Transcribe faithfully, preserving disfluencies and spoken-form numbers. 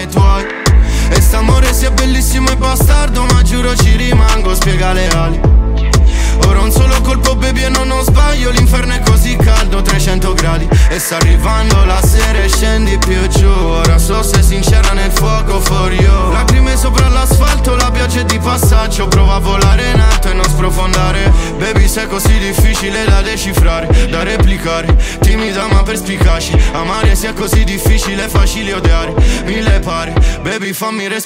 ai tuoi. E st'amore sia bellissimo e bastardo, ma giuro ci rimango, spiega le ali. Ora un solo colpo baby e non ho sbaglio, l'inferno è così caldo, trecento gradi. E sta arrivando la sera e scendi più giù. Ora so se sincera nel fuoco for you. Lacrime sopra l'asfalto, la pioggia è di passaggio. Prova a volare in alto e non sprofondare. Baby sei così difficile da decifrare, da replicare. Timida ma perspicace. Amare sia così difficile, facile odiare. Mille pare, baby fammi respirare.